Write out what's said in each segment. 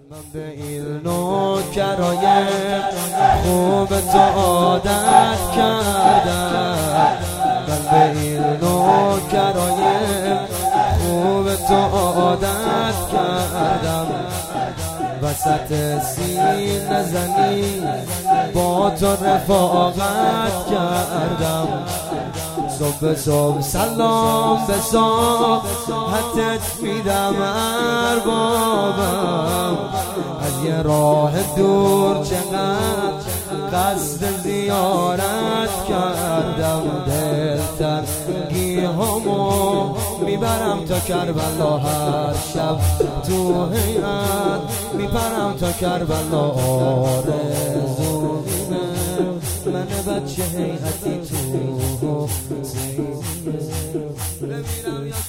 من به این نوکرای خوب تو عادت کردم. من به این نوکرای خوب تو عادت کردم. وسط سینه زنی با تو رفاقت کردم. صبح صبح سلام به صحتت میدم اربابم. از یه راه دور چقدر قصد زیارت کردم. دلتنگی همو میبرم تا کربلا، هر شب تو هیئت میپرم تا کربلا. آرزو من بچه هیئتی تو بمیرم یا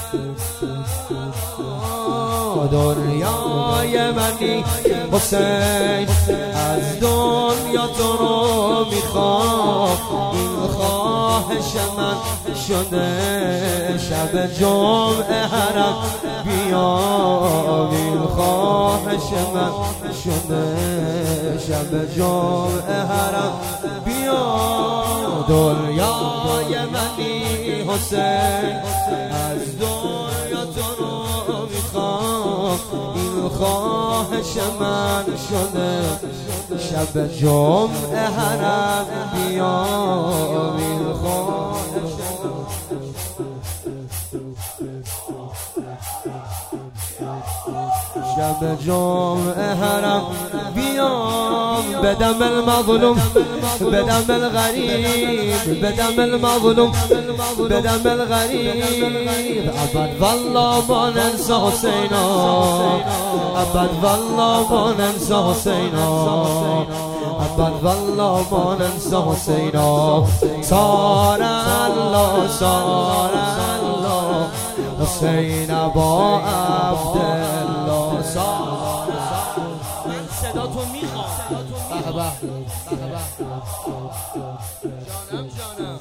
دنیای منی حسین، از دنیا تو رو میخوام. این خواهش من شده شب جمعه حرم بیام. این خواهش من شده شب جمعه حرم بیام. دنیای منی حسین، از دنیا تو رو میخوام. این خواهش من شده شب جمعه حرم بیام. این خواهش شب جمعه حرم بیام. بدم المظلوم بدم الغریب، بدم المظلوم بدم الغریب. ابد والله ما ننسى حسینا، ابد والله ما ننسى حسینا، ابد والله ما ننسى حسینا. صار الله صار الله حسین با عبدالله. من صدا تو میخوام. جانم جانم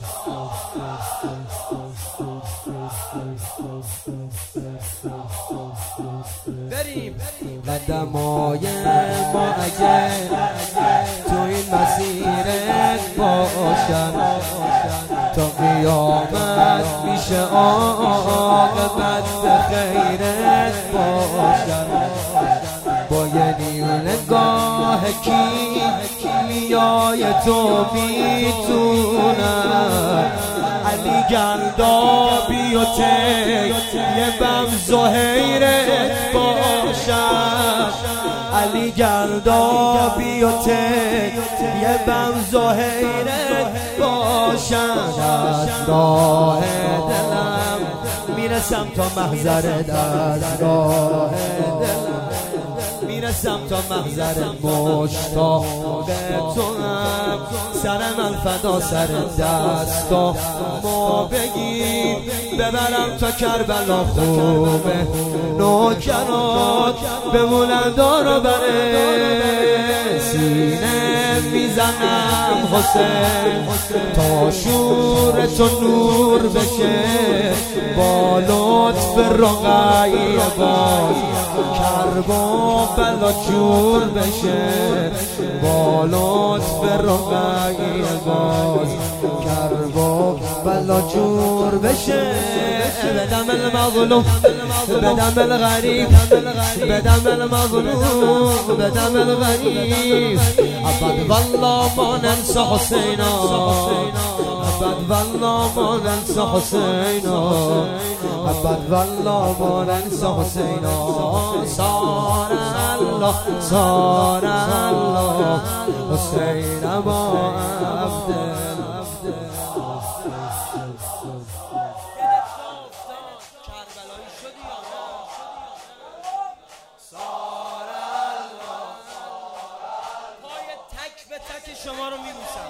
بریم. قدمای ما اگه تو این مسیرت باشن، تا قیامت میشه عاقبت به خیرت باشن. با یه نگاه کیمیای تو میتونم علی گردابی و یه بم زهیرت باشم. علی گردابی و یه بم زهیرت باشم. از راه دلم میرسم تا محضرت، از راه دلم میرسم تا محضر مشتاق تو هم. سر من فدا سر دستا ما بگیر، ببرم تا کربلا. خوبه نوکرات بمونن دار و بره، سینه میزنم حسین تا شور تو نور بشه. با لطف رقیه باز کرب و بلا جور بشه. با لطف رقیه باز کرب و بلا جور بشه. بدم المظلوم بدم الغریب، بدم المظلوم بدم الغریب. ابد والله ما ننسى حسینا، ابد والله ما ننسى حسینا، ابد والله ما ننسى حسینا. صار الله صار الله حسین با عبدالله. شما رو میبوسم،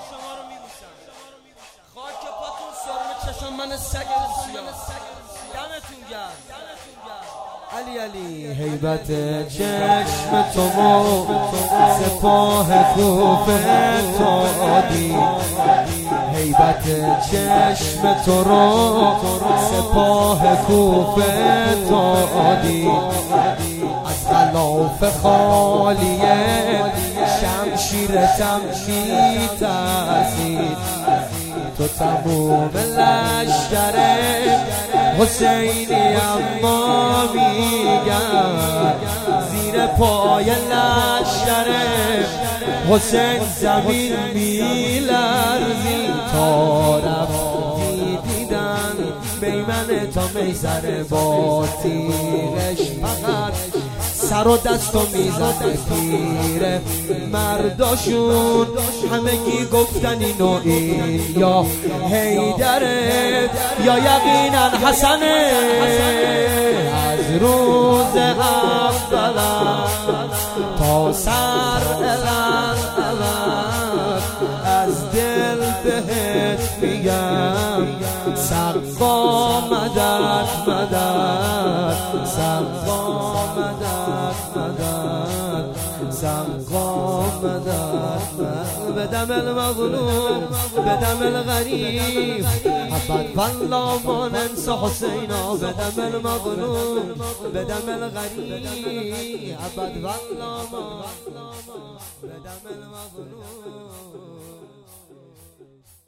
خاک پاتون سرمه چشم من سگ سیاه. دمتون گرم. علی علی هیبت چشم تو و سپاه کوفه تو دی. هیبت چشم تو رو سپاه کوفه تو دی. از لاف خالیه شمشیرتم می‌ترسید تو تموم لشکر حسینی اما میگم زیر پای لشکر حسین زمین میلرزی تا رفتی دیدن میمن تا میسر با تیغش فقط سر و دستو میزد پیره مرداشون همگی گفتن اینو این یا حیدره یا یقینا حسنه از روز اول تا سر الان از دل بهت میگم سقا مدد مدد سقا مدد مدد سقا مدد بدم المظلوم بدم الغریب ابد والله ما ننسى حسینا بدم المظلوم بدم الغریب ابد والله ما بدم المظلوم